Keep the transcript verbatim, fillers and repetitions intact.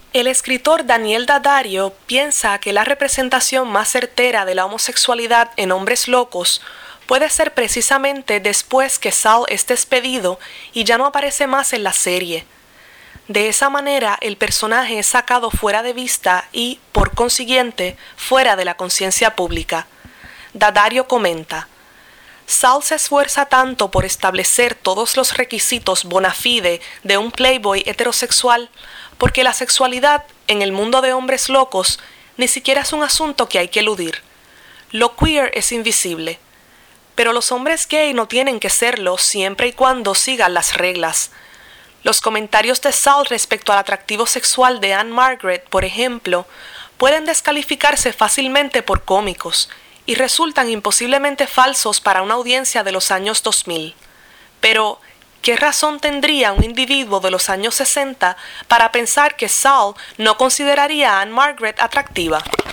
El escritor Daniel Daddario piensa que la representación más certera de la homosexualidad en Hombres Locos puede ser precisamente después que Sal es despedido y ya no aparece más en la serie. De esa manera, el personaje es sacado fuera de vista y, por consiguiente, fuera de la conciencia pública. Daddario comenta: Sal se esfuerza tanto por establecer todos los requisitos bona fide de un playboy heterosexual porque la sexualidad en el mundo de Hombres Locos ni siquiera es un asunto que hay que eludir. Lo queer es invisible. Pero los hombres gay no tienen que serlo siempre y cuando sigan las reglas. Los comentarios de Sal respecto al atractivo sexual de Anne Margaret, por ejemplo, pueden descalificarse fácilmente por cómicos y resultan imposiblemente falsos para una audiencia de los años dos mil. Pero, ¿qué razón tendría un individuo de los años sesenta para pensar que Sal no consideraría a Anne Margaret atractiva?